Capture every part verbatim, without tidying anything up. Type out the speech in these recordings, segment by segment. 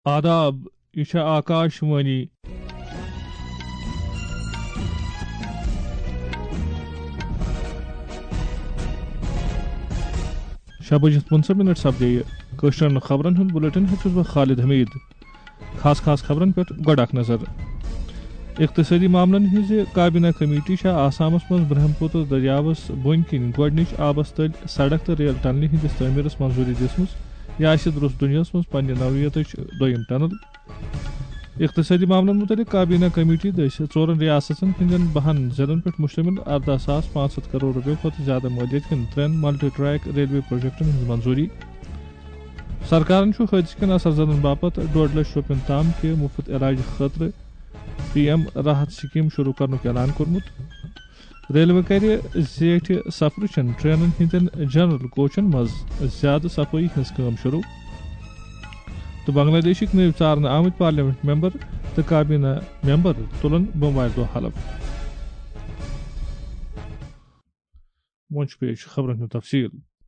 آداب یہ آکاش وانی شاہ بجت پنچہ منٹ سپدے کشرن خبرن ہند بلٹن چھس بہ خالد حمید خاص خاص خبرن پہ گۄڈٕ اکھ نظر اقتصادی معاملن ہز کابینہ کمیٹی آسامس مز برہم پتر دریاوس بن کن گۄڈنچ آبس تل سڑک تو ریل ٹنلہ ہندس تعمیرس منظوری دژمٕژ یہ آسہ درست دنیا مز پنہ نوعیتچ دویم ٹنل اقتصادی معاملن متعلق کابینہ کمیٹی دس ژورن ریاستن ہندین بہن ضلعن پہ مشتمل اردہ ساس پانچ ہتھ کروڑ روپیو کھت زیادہ مالیت کن ترین ملٹی ٹریک ریلوے پروجیکٹن ہز منظوری سرکارن حادثہ کن اثر زدن باپت ڈوڑ لچھ روپین تام کہ مفت علاج خاطر پی ایم راحت سکیم شروع کرنک اعلان کورمت ریلوے کر زیٹھ سفر چن ٹرینن ہندین جنرل کوچن مز زیادہ صفائی ہز کام شروع تو بنگلہ دیشک نو ژارن آمت پارلیمنٹ ممبر تو کابینہ ممبر تلن بوموارِ دۄہ حلف پیش خبرن ہند تفصیل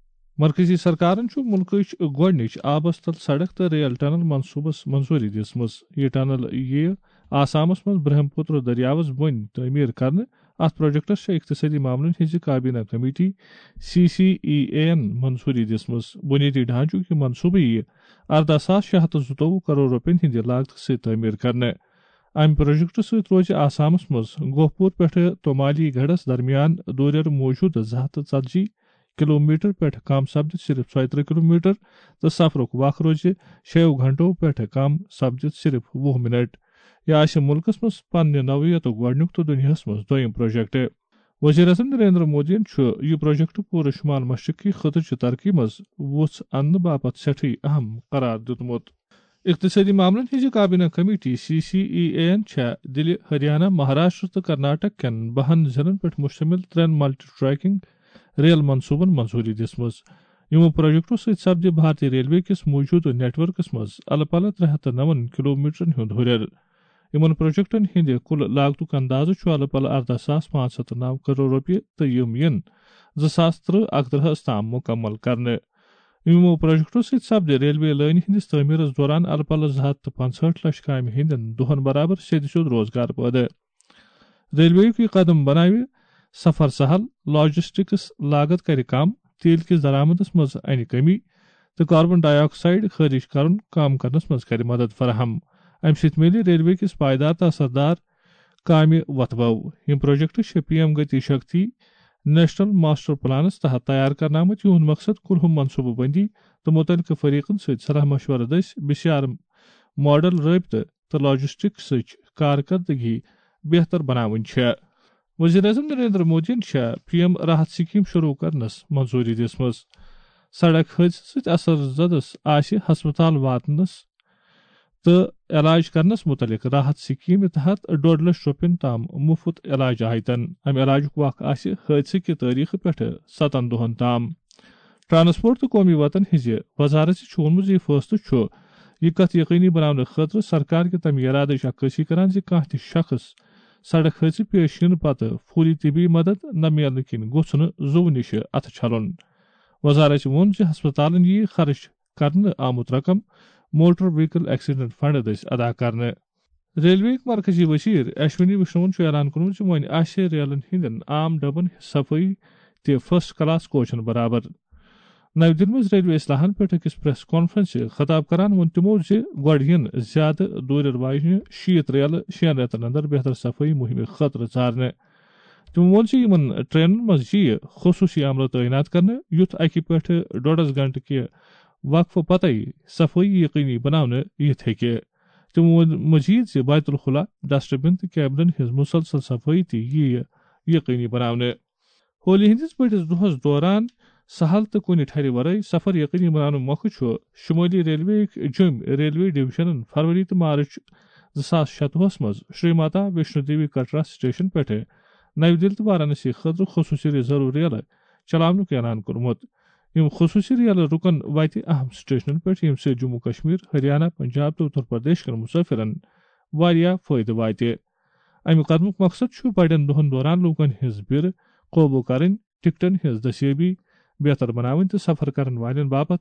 مرکزی سرکارن ملکچ گۄڈنچ آبس تل سڑک تو ریل ٹنل منصوبس منظوری دژمٕژ یہ ٹنل یہ آسامس مز برہم پتر دریاوس بن تعمیر کرنے ات پروجیکٹس اقتصادی معاملن ہز کابینہ کمیٹی سی سی ای اے این منظوری دژمٕژ بنیادی ڈھانچک یہ منصوبہ یہ اردہ ساس شیٚے ہتھ زٕتووُہ کروڑ روپین ہندِ لاگت ست تعمیر کرنے ام پروجیکٹ ست روز آسامس مز گوہپور پہ تومالی گڑھس درمیان دوریر موجود زٕ ہتھ تہٕ ژتجی کلو میٹر پہ کم سپدت صرف ژۄیہِ ترٕہ کلو میٹر تو سفرک وق روز شیو گھنٹو پہ کم سپدت صرف وُہ منٹ یہ آسہ ملکس مز پنہ نوعیتک گۄڈنیُک تو دنیاہس مز دویم پروجیکٹ وزیر اعظم نریندر مودی یہ پروجیکٹ پورٕ شمال مشرقی خطچہ ترقی مز وُژھ اننہٕ باپت سٹھٕے اہم قرار دیُتمُت اقتصادی معاملن ہز کابینہ کمیٹی سی سی ای اے این دلہ ہریانہ مہاراشٹر تو کرناٹک کین بہن ضلعن پہ مشتمل ترین ملٹی ٹریکنگ ریل منصوبن منظوری دژمٕژ یمو پروجیکٹو ست سپدِ بھارتی ریلوے کس موجودہ نیٹ ورکس مز الہٕ پلہٕ ترٛےٚ ہتھ تہٕ نون کلو میٹرن ہُنٛد ہُریر یمن پروجیکٹن ہند کل لاگتک اندازہ الہٕ پلہٕ اردہ ساس پانژھ ہتھ نو کروڑ روپیہ تو یم ین زٕ ساس ترٕہ اکترہس تام مکمل کرنے یمو پروجیکٹو ست سپدِ ریلوے لٲنہِ ہندس تعمیرس دوران الہٕ پلہٕ زٕ ہتھ تہٕ پنژہٲٹھ لچھ کامہِ ہندین دۄہن برابر سیٚدِ سیوٚد روزگار پٲدٕ ریلویُک یہ قدم بناوِ سفر سہل لاجسٹکس لاگت کر کم تیل کس درآمدس مز انہ کمی تو کاربن ڈائی آکسائڈ خارج کرن کم کرنس مز کر مدد فراہم امہ سۭتۍ میلہِ ریلوے کس پائیدار تو اثردار کامہِ وتھبو یم project P M Gati Shakti national master پلانس تحت تیار کرنہٕ آمت یہند مقصد کلہم منصوبہ بندی تو متعلقہ فریقن ست صلاح مشورہ دٔسۍ بسیار ماڈل رٲبطہٕ تو لاجسٹکسٕچ کارکردگی بہتر بناوٕنۍ چھےٚ وزیر اعظم Narendra Modi P M Rahat scheme شروع کرنس منظوری دژمٕژ سڑک حادثہ ست اثر زدس آسہ ہسپتال واتنس تو علاج کرنس متعلق راحت سکیم تحت ڈوڑ لچھ روپین تام مفت علاج آیتن ام علاجک وق آسہ حادثہ کہ تاریخ پہ ستن دہن تام ٹرانسپورٹ تو قومی وطن ہز وزارت وونمت یہ فیصلہ یہ کت یقینی بنانے خاطر سرکار کے تمہ ارادچ عکاسی کران زِ کانٛہہ تہِ شخص سڑک حادثہ پیش ین پتہ فوری طبی مدد نہ ملنہ کن گوٚژھ نہٕ زوٚو نش اتھ چھلن وزارت ووٚن زِ ہسپتالن یی خرچ کرنہٕ آمت رقم موٹر وہیکل ایکسیڈنٹ فنڈ دٔسۍ ادا کرنہٕ ریلوے مرکزی وزیر اشونی ویشنون اعلان کوٚرمُت زِ وۄنۍ آسہِ ریلن ہندین عام ڈبن صفٲیی تہِ فرسٹ کلاس کوچن برابر نئی دلہِ منٛز ریلوے اصلاحن پٮ۪ٹھ أکِس پریس کانفرنس خطاب کران ووٚن تِمو زِ گۄڈٕ یِن زیادٕ دوٗرِر واجنہِ شیٖتھ ریلہٕ شٮ۪ن رٮ۪تن اندر بہتر صفٲیی مہمہِ خٲطرٕ ژارنہٕ تِمو ووٚن زِ یِمن ٹرینن منٛز یِیہِ خصوٗصی عملہٕ تعینات کرنہٕ یُتھ اکہِ پٮ۪ٹھٕ ڈوڑس گنٹہٕ کہِ وقفہٕ پتَے صفٲیی یقینی بناونہٕ یِتھ ہیٚکہِ تِمو ووٚن مزید زِ بیت الخلا ڈسٹ بن تہٕ کیبنن ہٕنٛز مسلسل صفٲیی تہِ یِیہِ یقینی بناونہٕ ہولی ہندس بٔڑِس دۄہس دوران سہل تو کُنہِ ٹھرِ ورٲے سفر یقینی بناونہٕ مۄکھٕ چھُ شمٲلی ریلوے جوٚم ریلوے ڈویژنن فروری تہٕ مارچ زٕ ساس شتوُہس منٛز شری ماتا ویشنو دیوی کٹرا سٹیشن پٮ۪ٹھٕ نئی دلہِ تہٕ وارانسی خٲطرٕ خصوٗصی ریزرو ریلہٕ چلاونُک اعلان کوٚرمُت یم خصوصی ریلہٕ رُکن وتہِ اہم سٹیشنن پٮ۪ٹھ ییٚمہِ سۭتۍ جموں کشمیر ہریانہ پنجاب تہٕ اتر پردیش کٮ۪ن مسافرن واریاہ فٲیدٕ واتہِ امہِ قدمُک مقصد چھُ بڑٮ۪ن دۄہن دوران لوٗکن ہٕنٛز بِرٕ قوبوٗ کرٕنۍ ٹکٹن ہٕنٛز دٔستیٲبی بہتر بناوٕنۍ تہٕ سفر کرن والٮ۪ن باپت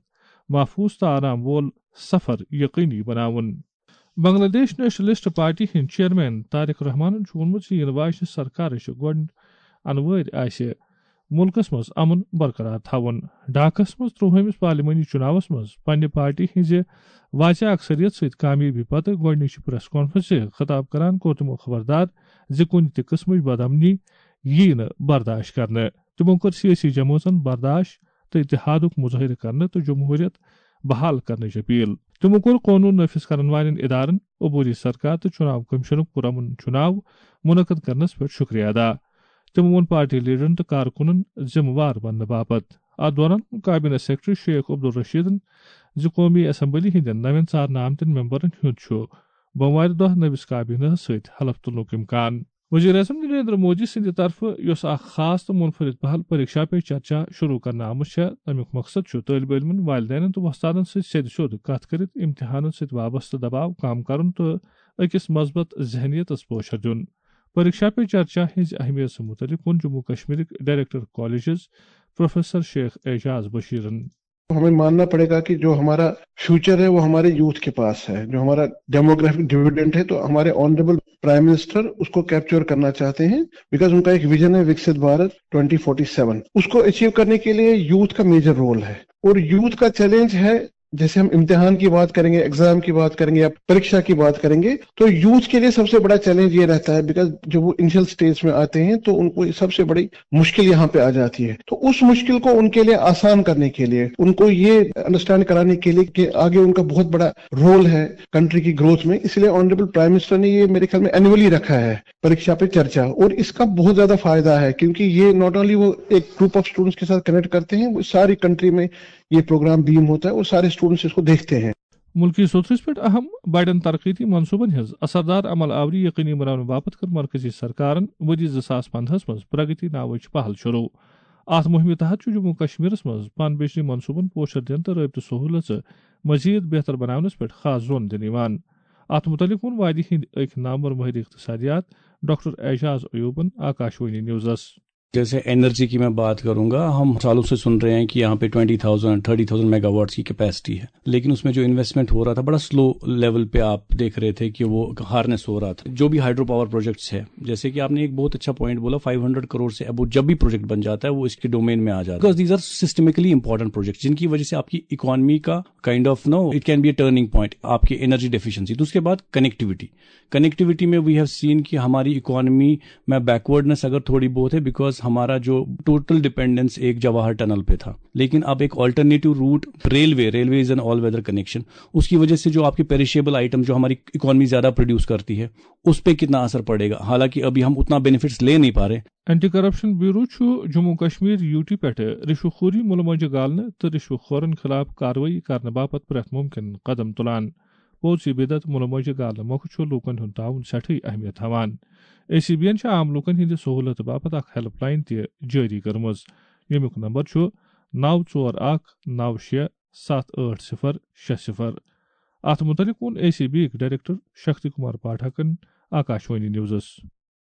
محفوظ تو آرام وول سفر یقینی بناون. بنگلہ دیش نیشنلسٹ پارٹی ہند چیئرمین طارق رحمان وونمت ین واجنہ سرکار گۄڈ انوٲرۍ آسہِ ملکس مز امن برقرار تھاون. ڈھاکس مز ترٛوہمس پارلیمانی چناوس مز پننہ پارٹی ہنزِ واضح اکثریت سۭتۍ کامیٲبی پتہٕ گۄڈنِچ پریس کانفرنس خطاب کران کوٚر تِمو خبردار زِ کُنہِ تہِ قٕسمٕچ بدامنی یی نہٕ برداشت کرنہٕ. تِمو کٔر سیٲسی جمٲژن برداشت تہٕ اتحادُک مظٲہرٕ کرنہٕ تہٕ جمہوٗریت بحال کرنٕچ اپیل. تِمو کوٚر قونوٗن نٲفِظ کرن والٮ۪ن ادارن عبوٗری سرکار تہٕ چُناو کمیشنُک پُرامن چُناو منعقد کرنس پٮ۪ٹھ شُکریہ ادا. تِمو ووٚن پارٹی لیڈرن تہٕ کارکُنن ذمہٕ وار بننہٕ باپتھ. اتھ دوران کابینہ سیکرٹری شیخ عبدالرشیدن زِ قومی اسمبلی ہندین نوین ژارنہٕ آمتین ممبرن ہُنٛد چھُ بوموارِ دۄہ نٔوِس کابینہس سۭتۍ حلف تُلنُک اِمکان. وزیر اعظم نریندر مودی سٕنٛدِ طرفہٕ یۄس اکھ خاص تہٕ منفرد پہل پریکشا پے چرچا شروع کرنہٕ آمٕژ چھےٚ تمیُک مقصد چھُ طٲلبہِ علمن والدینن تہٕ وۄستادن سۭتۍ سیٚدِ سیوٚد کتھ کٔرِتھ امتحانن سۭتۍ وابستہٕ دباو کم کرُن تہٕ أکِس مثبت ذہنیتس پوچھر دیُن. پریکشا پے چرچا ہنز اہمیت سے متعلق ووٚن جموں کشمیرک director colleges professor Sheikh Ejaz بشیرن. ہمیں ماننا پڑے گا کہ جو ہمارا فیوچر ہے وہ ہمارے یوتھ کے پاس ہے. جو ہمارا ڈیموگرافک ڈویڈنڈ ہے تو ہمارے آنریبل پرائم منسٹر اس کو کیپچر کرنا چاہتے ہیں بیکاز ان کا ایک ویژن ہے Viksit Bharat twenty forty seven. اس کو اچیو کرنے کے لیے یوتھ کا میجر رول ہے اور یوتھ کا چیلنج ہے. جیسے ہم امتحان کی بات کریں گے, ایگزام کی بات کریں گے یا پریکشا کی بات کریں گے تو یوتھ کے لیے سب سے بڑا چیلنج یہ رہتا ہے بیکاز جب وہ انیشل سٹیج میں آتے ہیں تو ان کو سب سے بڑی مشکل یہاں پہ آ جاتی ہے. تو اس مشکل کو ان کے لیے آسان کرنے کے لیے, ان کو یہ انڈرسٹینڈ کرانے کے لیے کہ آگے ان کا بہت بڑا رول ہے کنٹری کی گروتھ میں, اس لیے آنریبل پرائم منسٹر نے یہ میرے خیال میں اینولی رکھا ہے پریکشا پہ چرچا. اور اس کا بہت زیادہ فائدہ ہے کیونکہ یہ ناٹ اونلی وہ ایک گروپ آف اسٹوڈنٹس کے ساتھ کنیکٹ کرتے ہیں, وہ ساری کنٹری میں یہ پروگرام بیم ہوتا ہے اور سارے اسٹوڈنٹس اس کو دیکھتے ہیں. ملکی صوتس پہ اہم بڑن ترقیتی منصوبن ہز اثردار عمل آوری یقینی بنانے باپت کر مرکزی سرکارن ودی زٕ ساس پندہس مز پرگتی ناوچ پہل شروع. ات مہم تحت جموں کشمیرس مز پان بیچنی منصوبن پوشر دن تو رابطہ سہولت مزید بہتر بناونس پہ خاص زون دن یوان. ات متعلق وون وادی ہند اک نامور ماہر اقتصادیات ڈاکٹر اعجاز ایوبن آکاشوانی نیوزس. جیسے انرجی کی میں بات کروں گا, ہم سالوں سے سن رہے ہیں کہ یہاں پہ twenty thousand thirty thousand megawatts کی کیپیسٹی ہے, لیکن اس میں جو انویسٹمنٹ ہو رہا تھا بڑا سلو لیول پہ آپ دیکھ رہے تھے کہ وہ ہارنس ہو رہا تھا. جو بھی ہائیڈرو پاور پروجیکٹس ہے, جیسے کہ آپ نے ایک بہت اچھا پوائنٹ بولا, فائیو ہنڈریڈ کروڑ سے ابو جب بھی پروجیکٹ بن جاتا ہے وہ اس کے ڈومین میں آ جاتا ہے because these are systemically important project جن کی وجہ سے آپ کی اکانومی کا kind of no it can be a turning point آپ کی انرجی ڈیفیشنسی. تو اس کے بعد کنیکٹیوٹی کنیکٹیوٹی میں وی ہیو سین کہ ہماری اکانومی میں بیکورڈنس اگر تھوڑی بہت ہے بیکاز ہمارا جو ٹوٹل ڈیپینڈنس ایک جواہر ٹنل پہ تھا, لیکن اب ایک alternative route railway railway is an all weather connection, اس کی وجہ سے جو آپ کے پیریشیبل آئٹم جو ہماری اکانومی زیادہ پروڈیوس کرتی ہے اس پہ کتنا اثر پڑے گا, حالانکہ ابھی ہم اتنا بینیفٹس لے نہیں پا رہے. اینٹی کرپشن بیورو چھُ جموں کشمیر یوٹی پہ رشوٕ خوری ملموجہ گالنہٕ تہٕ رشوٕ خورن خلاف کاروٲیی کرنہٕ باپت پرٛٮ۪تھ ممکن قدم تُلان. پوٚز یہِ بدعت ملموجہ گالنہٕ مۄکھٕ چھُ لوٗکن ہُنٛد تعاوُن سٮ۪ٹھٕے اہمیت تھاوان. اے سی بی ین چھِ عام لوٗکن ہٕنٛدِ سہوٗلت باپت اکھ ہیلپ لاین تہِ جٲری کٔرمٕژ ییٚمیُک نمبر چھُ نو ژور اکھ نو شےٚ ستھ ٲٹھ صفر شےٚ صفر. اتھ متعلق ووٚن اے سی بی یِکۍ ڈائریکٹر شکتی کمار پاٹھکن آکاشوانی نیوزس.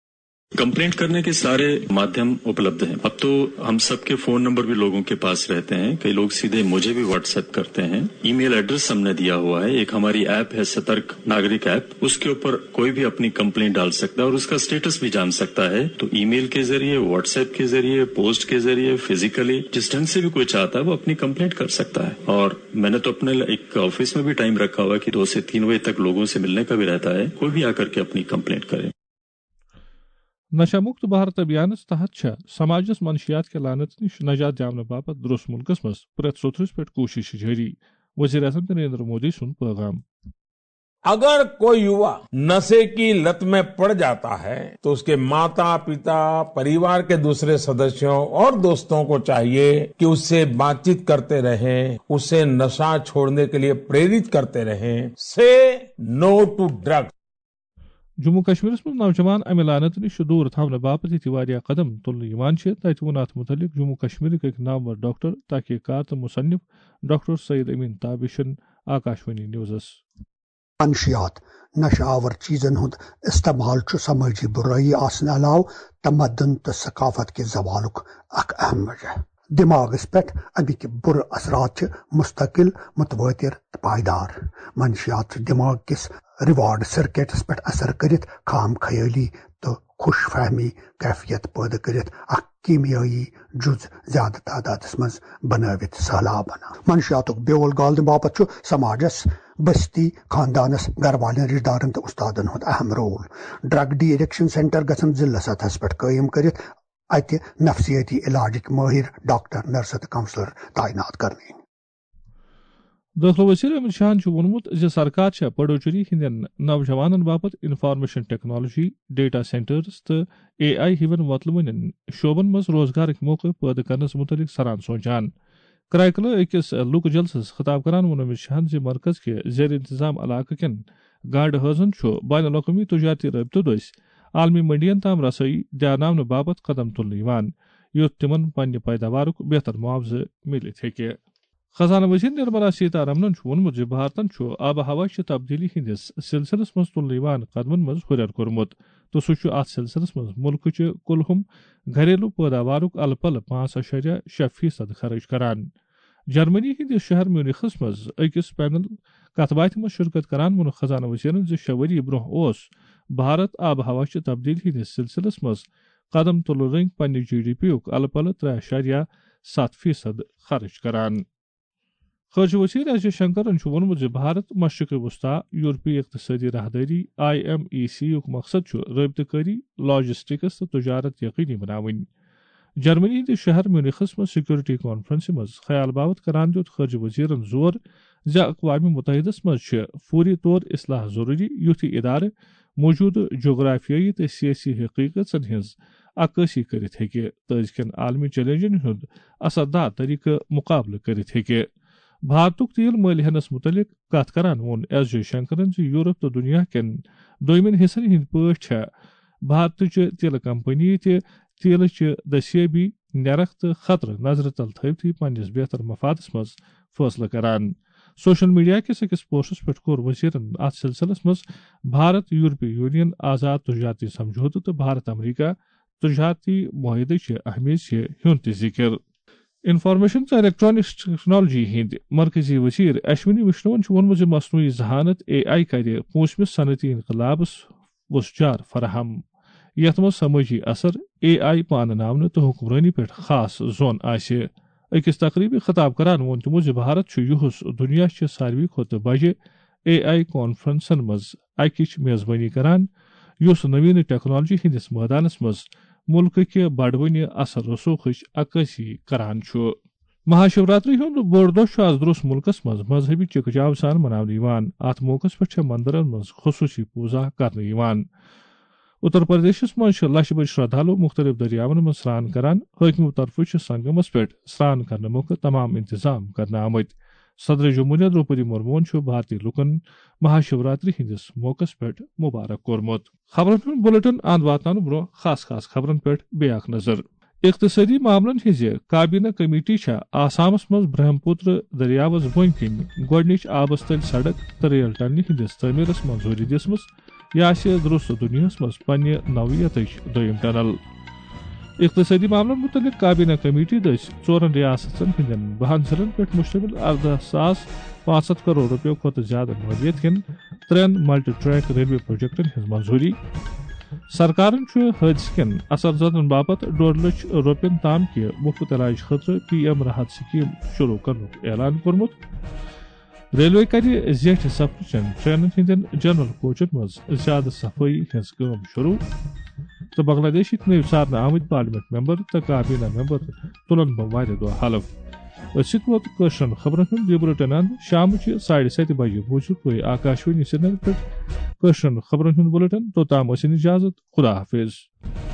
کمپلینٹ کرنے کے سارے مادھیم اپلبدھ ہیں. اب تو ہم سب کے فون نمبر بھی لوگوں کے پاس رہتے ہیں, کئی لوگ سیدھے مجھے بھی واٹس ایپ کرتے ہیں. ای میل ایڈریس ہم نے دیا ہوا ہے, ایک ہماری ایپ ہے سترک ناگرک ایپ, اس کے اوپر کوئی بھی اپنی کمپلینٹ ڈال سکتا ہے اور اس کا اسٹیٹس بھی جان سکتا ہے. تو ای میل کے ذریعے, واٹس ایپ کے ذریعے, پوسٹ کے ذریعے, فزیکلی جس ڈھنگ سے بھی کوئی چاہتا ہے وہ اپنی کمپلینٹ کر سکتا ہے. اور میں نے تو اپنے ایک آفس میں بھی ٹائم رکھا ہوا ہے کہ دو سے تین بجے تک لوگوں سے ملنے کا بھی رہتا ہے, کوئی بھی آ کر کے اپنی کمپلینٹ کرے. نشہ مکت بھارت ابھیانس تحت چھا سماجس منشیات کے لانت نش نجات داونہٕ باپت درست ملکس مز پرٛٮ۪تھ سوتھرس پہ کوشش جاری. وزیر اعظم نریندر مودی سن پیغام. اگر کوئی یوا نشے کی لت میں پڑ جاتا ہے تو اس کے ماتا پتا, پریوار کے دوسرے سدسیوں اور دوستوں کو چاہیے کہ اس سے بات چیت کرتے رہیں, اسے نشہ چھوڑنے کے لیے پریرت کرتے رہیں. Say no to drug. Jammu کشمیرس مز نوجوان امہ لانت نش دور تھونہ باپت یہ واریاہ قدم تلنہ تتہ وون ات متعلق جموں کشمیرک ایک نامور ڈاکٹر تحقیق کار تو مصنف ڈاکٹر سید امین تابشن آکاشوانی نیوزس. منشیات نشہ آور چیزن ہند استعمال سماجی برائی آسن علاوہ تمدن تو ثقافت کے زوالک اخ اہم وجہ. دماغس پہ امک بر اثرات مستقل متواتر پائیدار منشیات دماغ کس ریوارڈ سرکٹس پہ اثر کرت خام خیالی تو خوش فہمی کیفیت پیدا کرت اخ کیمیائی جز زیادہ تعداد مز بنوت سہلاب بنا منشیات بیول گالن باپت سماجس بستی خاندانس گھر والن رشتہ دارن تو استادن ہند اہم role drug de addiction centre گھن ضلع سطحس پہ قائم کرت اتہ نفسیاتی علاجک ماہر ڈاکٹر نرس تو کونسلر تعینات کرنے داخلہ وزیر امت شاہن وونمت سرکار پڈوچری ہندین نوجوانن باپت انفارمیشن ٹیکنالوجی ڈیٹا سینٹرز تو اے آئی ہیون وتلون شعبن مز روزگارک موقع پیدا کرنس متعلق سران سوچان کرائکلہ اکس لوک جلسس خطاب کران وون امت شاہن زِ مرکز کے زیر انتظام علاقہ کن گاڑ حاضن بین الاقوامی تجارتی رابطہ دس عالمی منڈین تام رسائی دیاناونہ باپت قدم تلن یوت تمن پنہ پیداوارک بہتر معاوضہ ملت ہیکہ خزانہ وزیر نرملا سیتارمنن وونمت زِ بھارتن آب ہوا تبدیلی ہندس سلسلس مز تلن قدمن مز ہریر کورمت تو سہ ات سلسلس مز ملک چہ کلہم گھریلو پیداوارک الہ پلہ پانچ اشاریہ شے فیصد خرچ کران جرمنی ہندس شہر میونخس مز اکس پینل کتھ باتھ مز شرکت کران وون خزانہ وزیرن زِ شے ؤری برونٛہہ اوس بھارت آب ہوا تبدیلی ہندس سلسلس مز قدم تلن رنگ پنہ جی ڈی پی یک الہ پلہ ترے اشاریہ ست فیصد خرچ کران خارجہ وزیر ایس جے شنکرن وونمت زِ بھارت مشرق وسطی یورپی اقتصادی راہداری آئی ایم ای سی یک مقصد رابطہ کاری لاجسٹکس تو تجارت یقینی بناون جرمنی ہندس شہر میونخس مز سیکورٹی کانفرنس مز خیال باوت کران دیت خارجہ وزیرن زور زِ اقوام متحدس مز فوری طور اصلاح ضروری یُتھ یہ ادارہ موجودہ جغرافیائی تو سیاسی حقیقتن ہز عکاسی کرت ہیکہ تو ازکین عالمی چیلنجن ہند اثردار طریقہ مقابلہ کرت ہیکہ بھارتک تیل مل ہینس متعلق کت کران وون ایس جے شنکرن زِ یورپ تو دنیا کین دویمن حصن ہند پٲٹھۍ بھارت چہ تیلہ کمپنی تہ تیل چہ دستیابی نرخ تو خطرہ نظر تل تھوتھی پننس بہتر مفادس مز فیصلہ کران سوشل میڈیا کس اکس پوسٹس پہ کور وزیرن ات سلسلس مز بھارت یورپی یونین آزاد تجارتی سمجھوتہ تو بھارت امریکہ تجارتی معاہدے چہ اہمیت ہند تہ ذکر انفارمیشن تو الیکٹرانکس ٹیکنالوجی ہند مرکزی وزیر اشونی وشنون وونمت زِ مصنوعی ذہانت اے آئی کر پونژمس صنعتی انقلابس وسجار فراہم یتھ مز سماجی اثر اے آئی پانناونہ تو حکمرانی پہ خاص زون آسہ اکس تقریبی خطاب کران وون تمو زِ بھارت یہس دنیا چہ ساروی کھوتہ بجہ اے آئی کانفرنسن مز اکچ میزبانی کران یس نوین ٹیکنالوجی ہندس میدانس مز ملک کے بڑونہ اثر رسوخچ عکاسی کران مہاشیوراتری ہند بوڑ دہ آز درست ملکس مز مذہبی چکچاو سان مناونہ ات موقع پہ مندرن مز خصوصی پوزا کرنے اتر پردیشس مز لچھ بج شردالو مختلف دریاون مز سران کران حاکمو طرف سنگمس پہ سران کرنے موقع تمام انتظام کرنے آمت صدر جمہوریہ دروپدی مرمون بھارتی لکن مہاشیوراتری ہندس موقع پہ مبارک کورمت خبرن ہند بلٹن اند واتن برو خاص خاص خبرن پہ بیاکھ نظر اقتصادی معاملن ہز کابینہ کمیٹی آسامس مز برہم پتر دریاوس بون کن گۄڈنِچ آبس تل سڑک تو ریل ٹنلہِ ہندس تعمیرس منظوری دِژمٕژ یہ آسہِ درست دنیاہس مز پننہِ نوعیتٕچ دوٚیِم ٹنل اقتصادی معاملن متعلق کابینہ کمیٹی دس ژورن ریاستن ہندین بہن ضلعن پہ مشتمل اردہ ساس پانچ ہتھ کروڑ روپیو کھت زیادہ مالیت کن ترین ملٹی ٹریک ریلوے پروجیکٹن ہز منظوری سرکارن حادثہ کن اثر زدن باپت ڈوڑ لچھ روپین تام کہ مفت علاج خاطر پی ایم راحت سکیم شروع کرنک اعلان کورمت ریلوے کر زیٹھ سفر چن ٹرینن ہندین جنرل کوچن مز زیادہ صفائی ہز کام شروع تو بنگلہ دیش نو سارنہ آمت پارلیمنٹ ممبر تو کابینہ ممبر تلن بہ دہ حلف ست ووت کشرن خبرن ہند یہ بلٹن اند شام ساڑھے ست بجے بوزو تھی آکاشوانی سری نگر پہ کشرن خبرن ہند بلٹن توتام ٲسِن اجازت خدا حافظ